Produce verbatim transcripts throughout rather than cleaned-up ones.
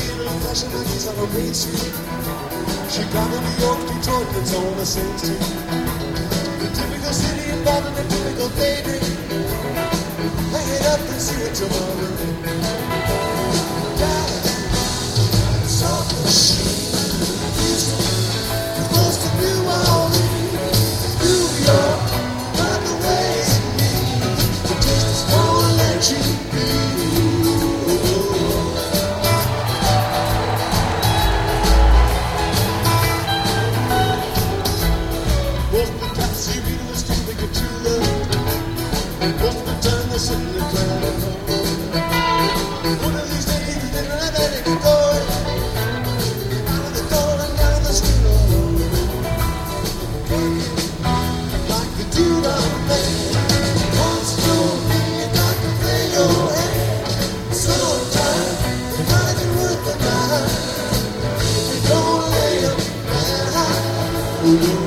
little fashion like he's on a Main Street. Chicago, New York, Detroit, it's all the same street. The typical city involved in a typical daydream. Hang it up and see it tomorrow. Yeah, soft machine. Houston, close to New Orleans, New York, by the ways you need. The taste is gonna let you be. Most of the times you meet in the street, they get too low. Most of the time they're sitting in the crowd at home. One of these days, they're not ready to go. Out of the door and down the street alone. Like the dude on there. Once you're in, you got to play your hand. Sometimes it might be worth the time. If you don't lay up that high.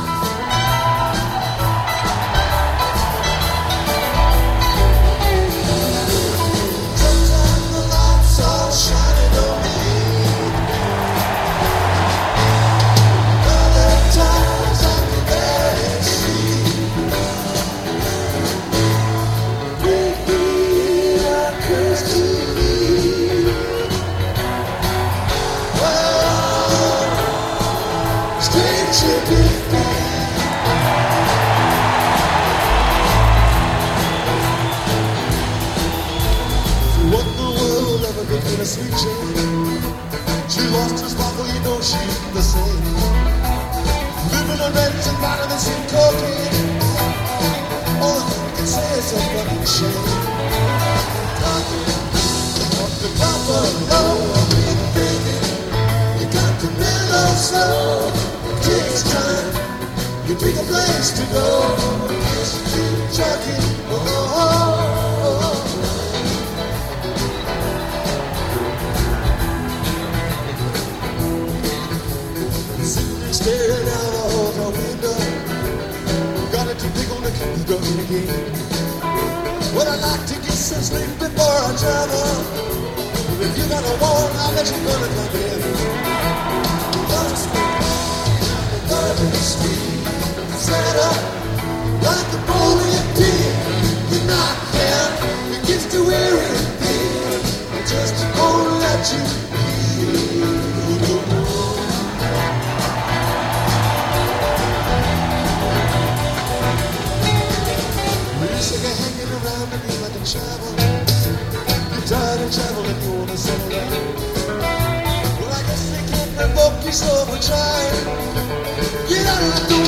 A sweet shade. She lost her sparkle, you know she's the same. Living on rent and violence and cocaine. All I can say is a fucking shame. Off the top of low, baby, you got to mellow slow. It takes time. You pick a place to go. Just keep chugging. Oh, oh, oh, oh. Staring out a hotel window. Got it to pick on the key again. Well, I like to get some sleep before I travel. But if you got a warrant, I'll let you gonna come in. Lost me on the urban street. Set up like a bowling pin. You're not there. It gets to weary thin. I just gonna let you be. Sick of hanging around and you like to travel. You're tired of traveling, you wanna settle down. Well, I guess they can't provoke you, so we're trying. Get out of the door.